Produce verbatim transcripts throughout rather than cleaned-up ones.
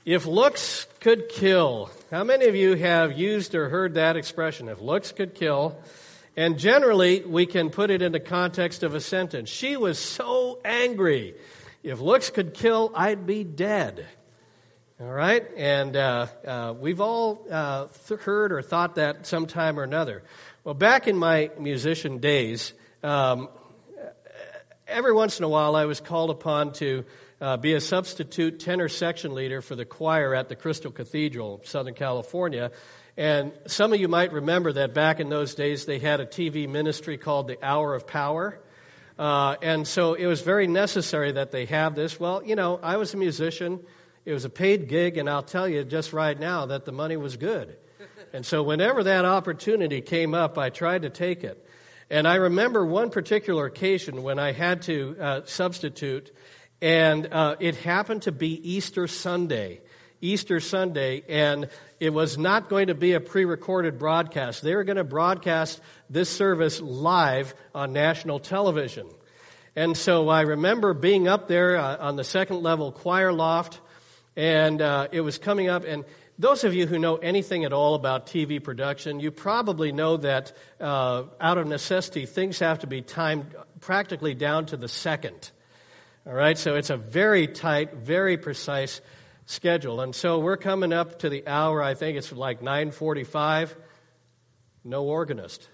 If looks could kill. How many of you have used or heard that expression? If looks could kill. And generally, we can put it in the context of a sentence. She was so angry. If looks could kill, I'd be dead. All right? And uh, uh, we've all uh, th- heard or thought that sometime or another. Well, back in my musician days, um, every once in a while I was called upon to Uh, be a substitute tenor section leader for the choir at the Crystal Cathedral, Southern California. And some of you might remember that back in those days they had a T V ministry called the Hour of Power. Uh, and so it was very necessary that they have this. Well, you know, I was a musician. It was a paid gig, and I'll tell you just right now that the money was good. And so whenever that opportunity came up, I tried to take it. And I remember one particular occasion when I had to uh, substitute. And uh, it happened to be Easter Sunday, Easter Sunday, and it was not going to be a pre-recorded broadcast. They were going to broadcast this service live on national television. And so I remember being up there uh, on the second level choir loft, and uh, it was coming up. And those of you who know anything at all about T V production, you probably know that uh, out of necessity, things have to be timed practically down to the second. All right, so it's a very tight, very precise schedule. And so we're coming up to the hour, I think it's like nine forty-five, no organist.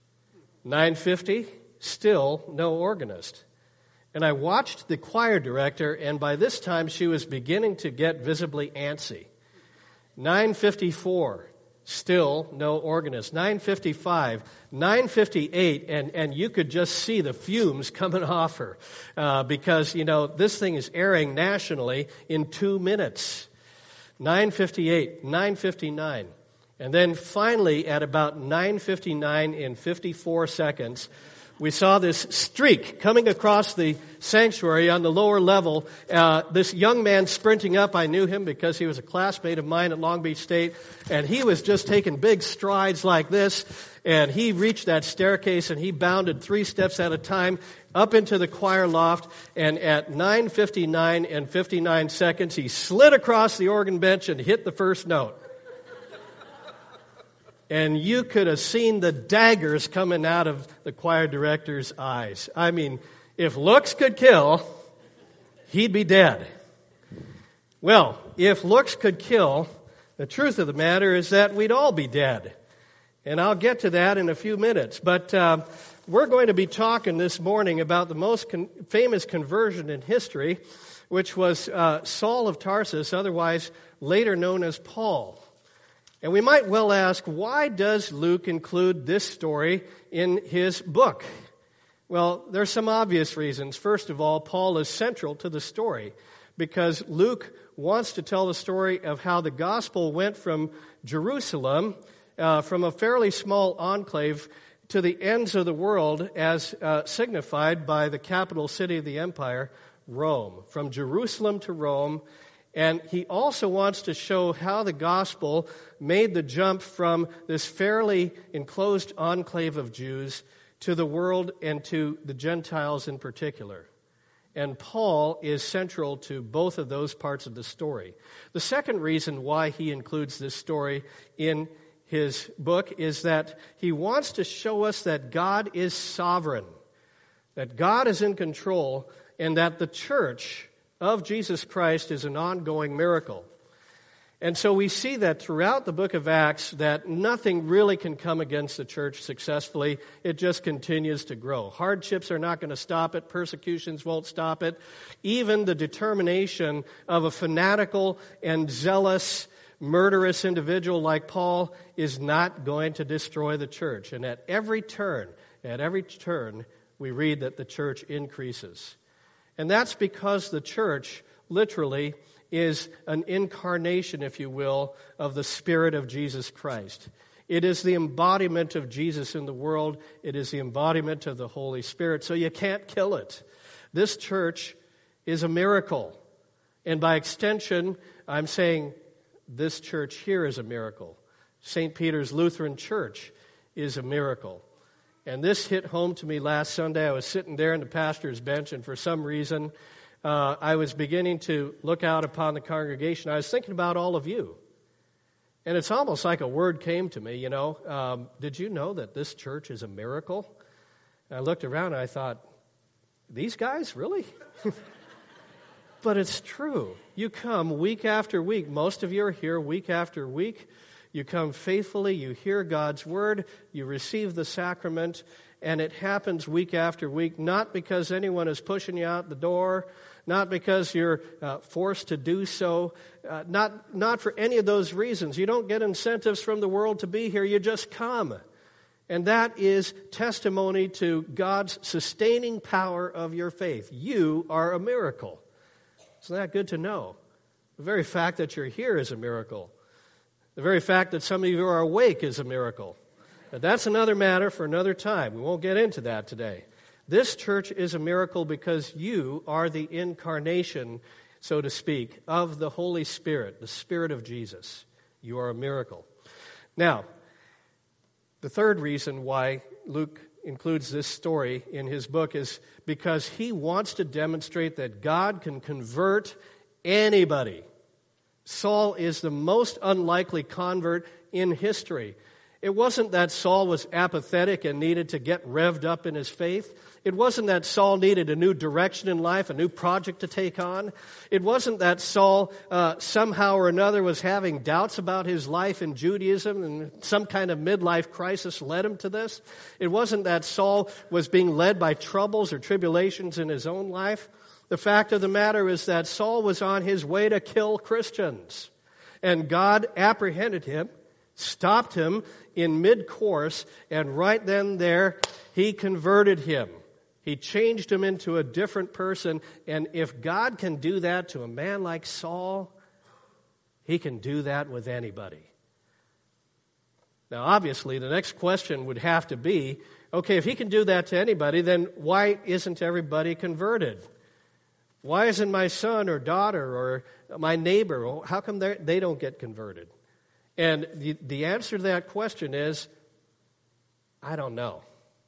nine fifty, still no organist. And I watched the choir director, and by this time she was beginning to get visibly antsy. nine fifty-four, still no organist. nine fifty-five, nine fifty-eight, and, and you could just see the fumes coming off her uh, because, you know, this thing is airing nationally in two minutes. nine fifty-eight, nine fifty-nine. And then finally at about nine fifty-nine in fifty-four seconds, we saw this streak coming across the sanctuary on the lower level. Uh, this young man sprinting up, I knew him because he was a classmate of mine at Long Beach State, and he was just taking big strides like this, and he reached that staircase, and he bounded three steps at a time up into the choir loft, and at nine fifty-nine and fifty-nine seconds, he slid across the organ bench and hit the first note. And you could have seen the daggers coming out of the choir director's eyes. I mean, if looks could kill, he'd be dead. Well, if looks could kill, the truth of the matter is that we'd all be dead. And I'll get to that in a few minutes. But uh, we're going to be talking this morning about the most con- famous conversion in history, which was uh, Saul of Tarsus, otherwise later known as Paul. And we might well ask, why does Luke include this story in his book? Well, there's some obvious reasons. First of all, Paul is central to the story because Luke wants to tell the story of how the gospel went from Jerusalem, uh, from a fairly small enclave, to the ends of the world as uh, signified by the capital city of the empire, Rome. From Jerusalem to Rome. And he also wants to show how the gospel made the jump from this fairly enclosed enclave of Jews to the world and to the Gentiles in particular. And Paul is central to both of those parts of the story. The second reason why he includes this story in his book is that he wants to show us that God is sovereign, that God is in control, and that the church of Jesus Christ is an ongoing miracle. And so we see that throughout the book of Acts that nothing really can come against the church successfully. It just continues to grow. Hardships are not going to stop it. Persecutions won't stop it. Even the determination of a fanatical and zealous, murderous individual like Paul is not going to destroy the church. And at every turn, at every turn, we read that the church increases. And that's because the church, literally, is an incarnation, if you will, of the Spirit of Jesus Christ. It is the embodiment of Jesus in the world. It is the embodiment of the Holy Spirit. So you can't kill it. This church is a miracle. And by extension, I'm saying this church here is a miracle. Saint Peter's Lutheran Church is a miracle. And this hit home to me last Sunday. I was sitting there in the pastor's bench, and for some reason, uh, I was beginning to look out upon the congregation. I was thinking about all of you. And it's almost like a word came to me, you know. Um, did you know that this church is a miracle? And I looked around and I thought, these guys, really? But it's true. You come week after week. Most of you are here week after week. You come faithfully. You hear God's word. You receive the sacrament. And it happens week after week, not because anyone is pushing you out the door, not because you're uh, forced to do so, uh, not, not for any of those reasons. You don't get incentives from the world to be here. You just come. And that is testimony to God's sustaining power of your faith. You are a miracle. Isn't that good to know? The very fact that you're here is a miracle. The very fact that some of you are awake is a miracle. But that's another matter for another time. We won't get into that today. This church is a miracle because you are the incarnation, so to speak, of the Holy Spirit, the Spirit of Jesus. You are a miracle. Now, the third reason why Luke includes this story in his book is because he wants to demonstrate that God can convert anybody. Saul is the most unlikely convert in history. It wasn't that Saul was apathetic and needed to get revved up in his faith. It wasn't that Saul needed a new direction in life, a new project to take on. It wasn't that Saul uh, somehow or another was having doubts about his life in Judaism and some kind of midlife crisis led him to this. It wasn't that Saul was being led by troubles or tribulations in his own life. The fact of the matter is that Saul was on his way to kill Christians. And God apprehended him, stopped him in mid-course, and right then there, he converted him. He changed him into a different person, and if God can do that to a man like Saul, he can do that with anybody. Now, obviously, the next question would have to be, okay, if he can do that to anybody, then why isn't everybody converted? Why isn't my son or daughter or my neighbor, how come they don't get converted? And the, the answer to that question is, I don't know.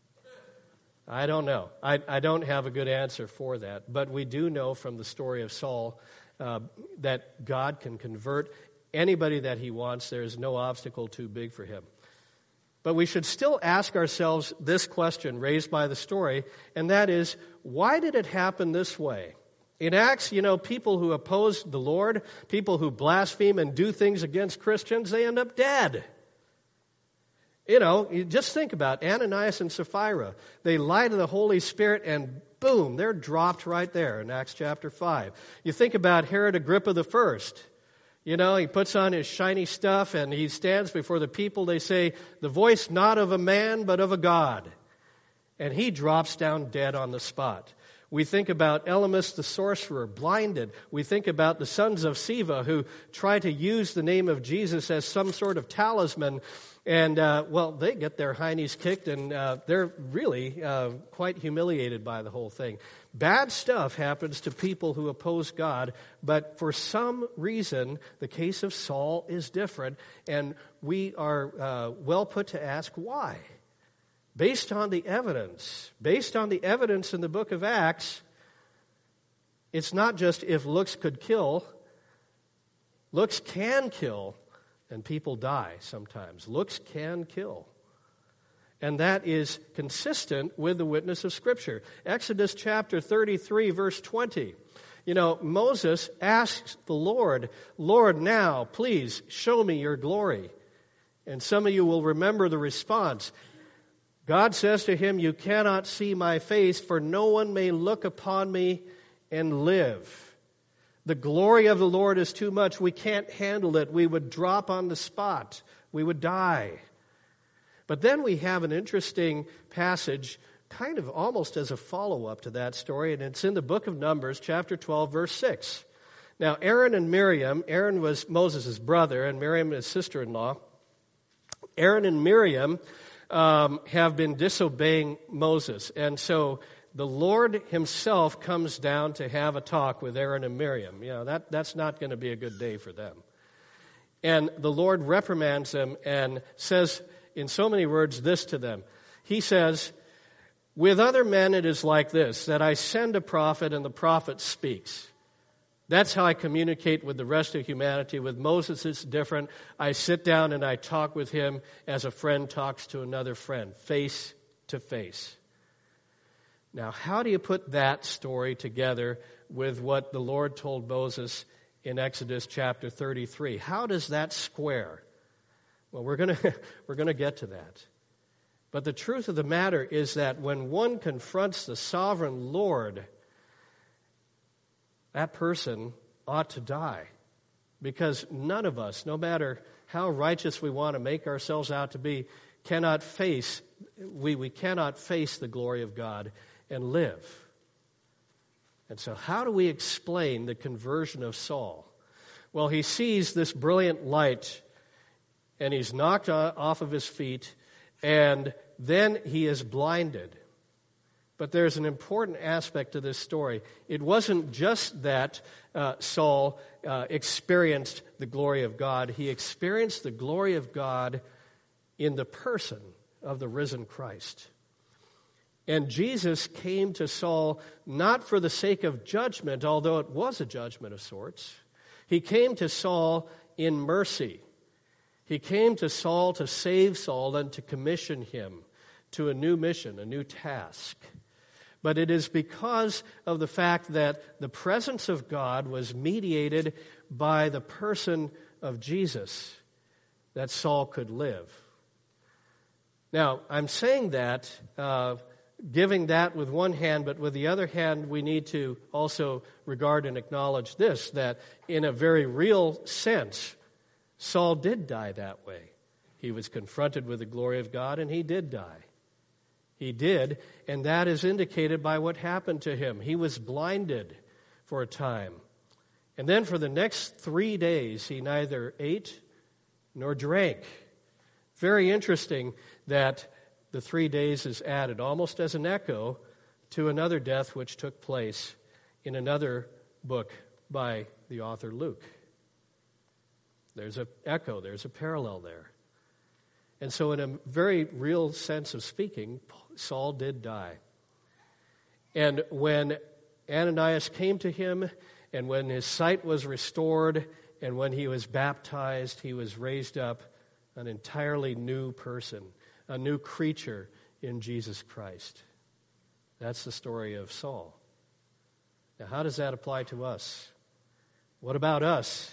I don't know. I, I don't have a good answer for that. But we do know from the story of Saul uh, that God can convert anybody that he wants. There is no obstacle too big for him. But we should still ask ourselves this question raised by the story, and that is, why did it happen this way? In Acts, you know, people who oppose the Lord, people who blaspheme and do things against Christians, they end up dead. You know, you just think about Ananias and Sapphira. They lie to the Holy Spirit and boom, they're dropped right there in Acts chapter five. You think about Herod Agrippa the First. You know, he puts on his shiny stuff and he stands before the people. They say, the voice not of a man, but of a God. And he drops down dead on the spot. We think about Elymas the sorcerer, blinded. We think about the sons of Sceva who try to use the name of Jesus as some sort of talisman. And, uh, well, they get their heinies kicked and uh, they're really uh, quite humiliated by the whole thing. Bad stuff happens to people who oppose God, but for some reason, the case of Saul is different, and we are uh, well put to ask why. Based on the evidence, based on the evidence in the book of Acts, it's not just if looks could kill. Looks can kill, and people die sometimes. Looks can kill. And that is consistent with the witness of Scripture. Exodus chapter thirty-three, verse twenty. You know, Moses asks the Lord, Lord, now, please, show me your glory. And some of you will remember the response. God says to him, you cannot see my face, for no one may look upon me and live. The glory of the Lord is too much. We can't handle it. We would drop on the spot. We would die. But then we have an interesting passage, kind of almost as a follow-up to that story, and it's in the book of Numbers, chapter twelve, verse six. Now, Aaron and Miriam, Aaron was Moses' brother, and Miriam his sister-in-law. Aaron and Miriam Um, have been disobeying Moses. And so the Lord himself comes down to have a talk with Aaron and Miriam. You know, that, that's not going to be a good day for them. And the Lord reprimands them and says in so many words this to them. He says, With other men it is like this, that I send a prophet and the prophet speaks. That's how I communicate with the rest of humanity. With Moses, it's different. I sit down and I talk with him as a friend talks to another friend, face to face. Now, how do you put that story together with what the Lord told Moses in Exodus chapter thirty-three? How does that square? Well, we're going to we're going to get to that. But the truth of the matter is that when one confronts the sovereign Lord, that person ought to die. Because none of us, no matter how righteous we want to make ourselves out to be, cannot face, we, we cannot face the glory of God and live. And so how do we explain the conversion of Saul? Well, he sees this brilliant light, and he's knocked off of his feet, and then he is blinded. But there's an important aspect to this story. It wasn't just that uh, Saul uh, experienced the glory of God. He experienced the glory of God in the person of the risen Christ. And Jesus came to Saul not for the sake of judgment, although it was a judgment of sorts. He came to Saul in mercy. He came to Saul to save Saul and to commission him to a new mission, a new task. But it is because of the fact that the presence of God was mediated by the person of Jesus that Saul could live. Now, I'm saying that, uh, giving that with one hand, but with the other hand, we need to also regard and acknowledge this, that in a very real sense, Saul did die that way. He was confronted with the glory of God, and he did die. He did, and that is indicated by what happened to him. He was blinded for a time. And then for the next three days, he neither ate nor drank. Very interesting that the three days is added almost as an echo to another death which took place in another book by the author Luke. There's an echo, there's a parallel there. And so in a very real sense of speaking, Saul did die. And when Ananias came to him, and when his sight was restored, and when he was baptized, he was raised up an entirely new person, a new creature in Jesus Christ. That's the story of Saul. Now, how does that apply to us? What about us?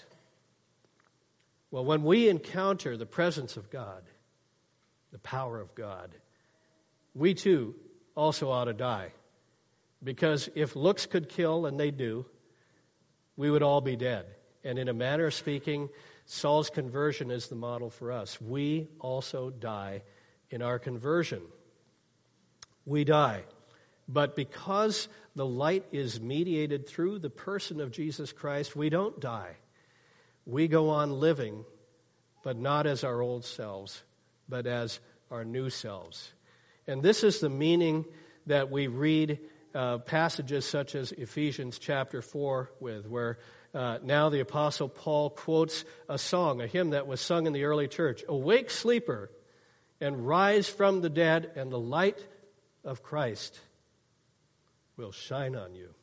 Well, when we encounter the presence of God, the power of God, we too also ought to die. Because if looks could kill, and they do, we would all be dead. And in a manner of speaking, Saul's conversion is the model for us. We also die in our conversion. We die. But because the light is mediated through the person of Jesus Christ, we don't die. We go on living, but not as our old selves, but as our new selves. And this is the meaning that we read uh, passages such as Ephesians chapter four with, where uh, now the Apostle Paul quotes a song, a hymn that was sung in the early church. Awake, sleeper, and rise from the dead, and the light of Christ will shine on you.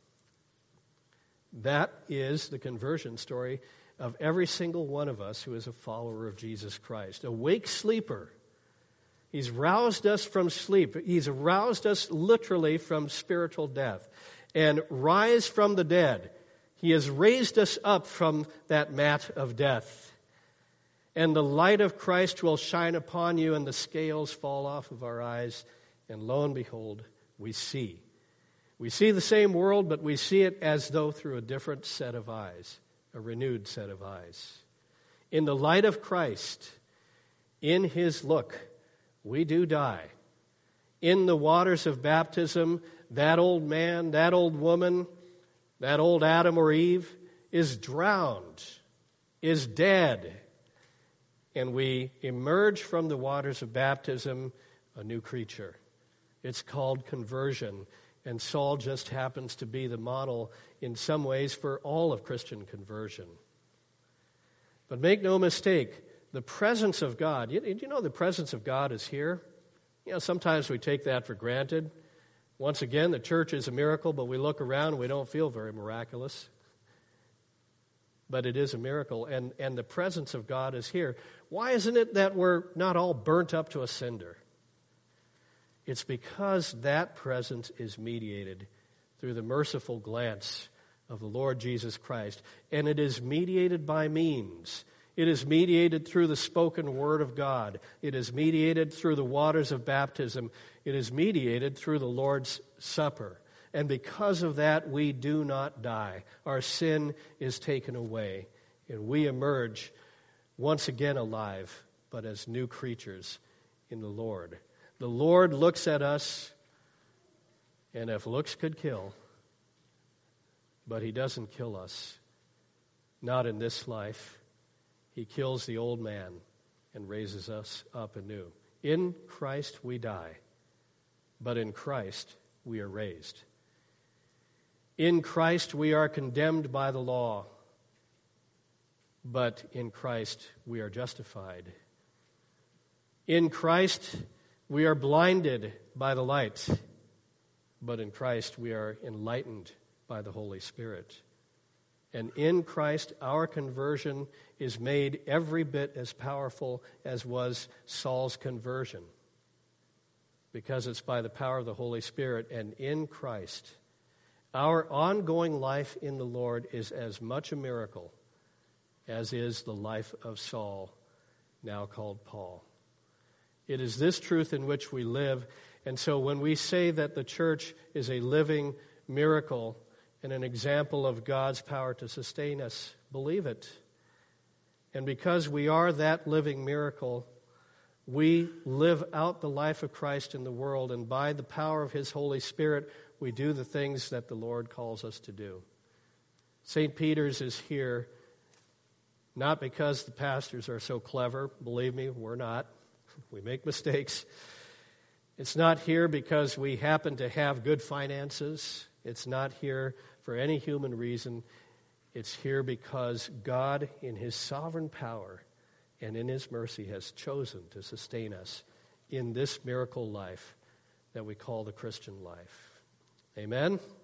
That is the conversion story of every single one of us who is a follower of Jesus Christ. Awake, sleeper. He's roused us from sleep. He's roused us literally from spiritual death. And rise from the dead. He has raised us up from that mat of death. And the light of Christ will shine upon you, and the scales fall off of our eyes. And lo and behold, we see. We see the same world, but we see it as though through a different set of eyes, a renewed set of eyes. In the light of Christ, in his look, we do die. In the waters of baptism, that old man, that old woman, that old Adam or Eve is drowned, is dead. And we emerge from the waters of baptism a new creature. It's called conversion. And Saul just happens to be the model in some ways for all of Christian conversion. But make no mistake, the presence of God, you, you know the presence of God is here? You know, sometimes we take that for granted. Once again, the church is a miracle, but we look around and we don't feel very miraculous. But it is a miracle, and, and the presence of God is here. Why isn't it that we're not all burnt up to a cinder? It's because that presence is mediated through the merciful glance of the Lord Jesus Christ. And it is mediated by means. It is mediated through the spoken word of God. It is mediated through the waters of baptism. It is mediated through the Lord's Supper. And because of that, we do not die. Our sin is taken away. And we emerge once again alive, but as new creatures in the Lord. The Lord looks at us, and if looks could kill, but he doesn't kill us. Not in this life. He kills the old man and raises us up anew. In Christ we die, but in Christ we are raised. In Christ we are condemned by the law, but in Christ we are justified. In Christ we are blinded by the light, but in Christ we are enlightened by the Holy Spirit. And in Christ our conversion is made every bit as powerful as was Saul's conversion, because it's by the power of the Holy Spirit. And in Christ our ongoing life in the Lord is as much a miracle as is the life of Saul, now called Paul. It is this truth in which we live. And so when we say that the church is a living miracle and an example of God's power to sustain us, believe it. And because we are that living miracle, we live out the life of Christ in the world, and by the power of his Holy Spirit, we do the things that the Lord calls us to do. Saint Peter's is here not because the pastors are so clever. Believe me, we're not. We make mistakes. It's not here because we happen to have good finances. It's not here for any human reason. It's here because God, in his sovereign power and in his mercy, has chosen to sustain us in this miracle life that we call the Christian life. Amen?